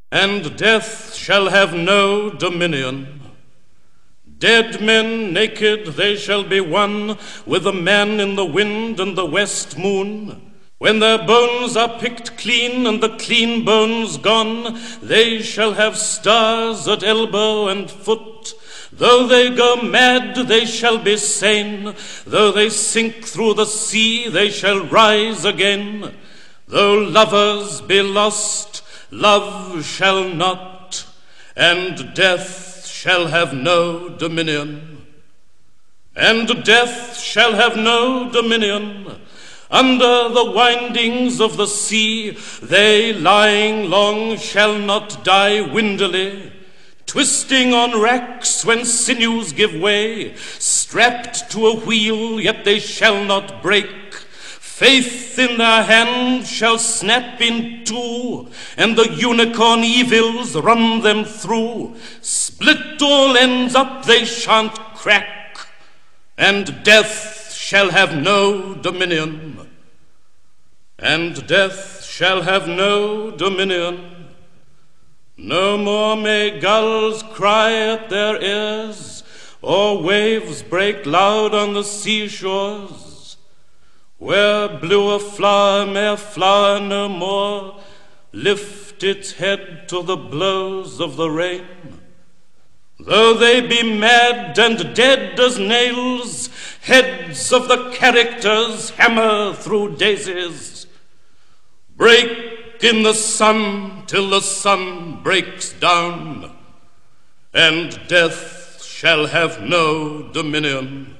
and death shall have no dominion. Dead men naked they shall be one with the man in the wind and the west moon. When their bones are picked clean and the clean bones gone, they shall have stars at elbow and foot. Though they go mad, they shall be sane. Though they sink through the sea, they shall rise again. Though lovers be lost, love shall not, and death shall have no dominion. And death shall have no dominion. Under the windings of the sea, they lying long shall not die windily, twisting on racks when sinews give way, strapped to a wheel, yet they shall not break. Faith in their hand shall snap in two, and the unicorn evils run them through. Split all ends up, they shan't crack, and death shall have no dominion. And death shall have no dominion. No more may gulls cry at their ears, or waves break loud on the seashores. Where blew a flower may a flower no more lift its head to the blows of the rain. Though they be mad and dead as nails, heads of the characters hammer through daisies. Break in the sun till the sun breaks down, and death shall have no dominion.